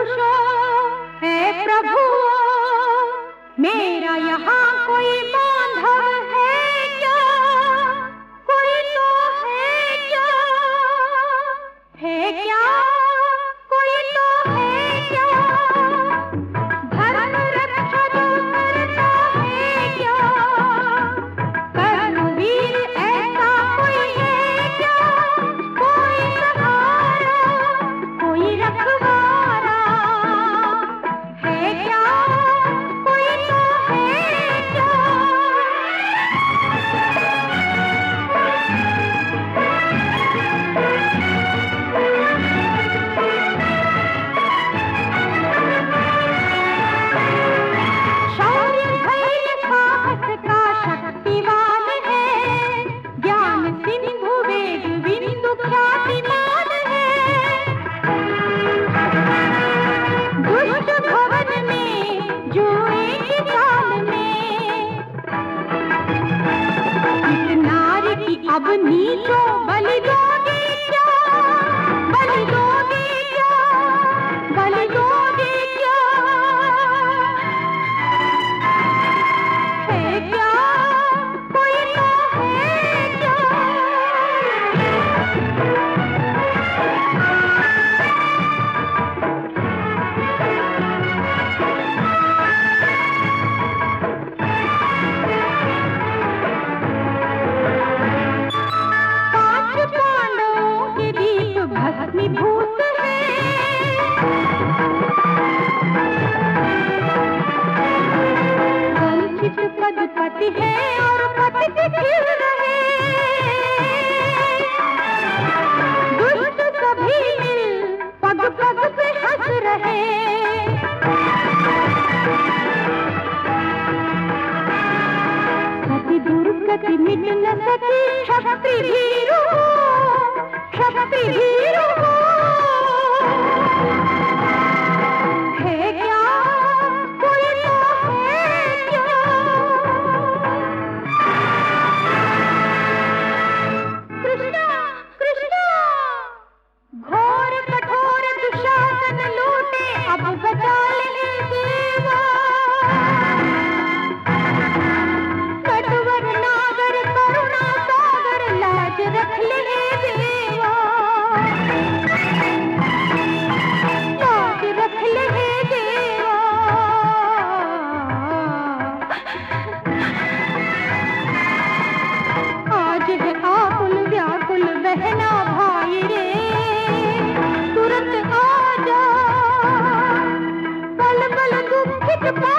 पुरुषो हे प्रभु, मेरा यहाँ कोई बांधव है क्या? कोई तो है क्या? है क्या? कोई तो है क्या? धर्म रक्षा जो करता है क्या? कर्मवीर ऐसा कोई है क्या? कोई सहारा, कोई रखवारा है क्या? कोई तो है क्या? शौर्य धैर्य साहस का शक्तिवान है, ज्ञान सिंधु वेद बिंदु ख्यातिमान है। दुष्ट भवन में जुए की चाल में इस नारी की अब नीचो बलि दोगे क्या? बलि दोगे क्या? बलि दोगे क्या? है क्या? कोई तो है क्या? पांच पांडवों के दीप भस्मीभूत है, वंचित पदपति है और पतित खिल रहे। दुष्ट सभी मिल पग पग पे हंस रहे। सती दुर्गति मिट न सकी, क्षत्रि भीरु हो, क्षत्रि भीरु हो। है क्या? कोई तो है क्या? कृष्णा कृष्णा, घोर कठोर दुशासन लूटे, अब बचा ले देवा। कटवर नागर करुणा सागर, लाज रख ले देवा। लाज रख ले देवा। आज है आकुल व्याकुल बहना भाई रे, तुरंत आ जा। पल पल दुखित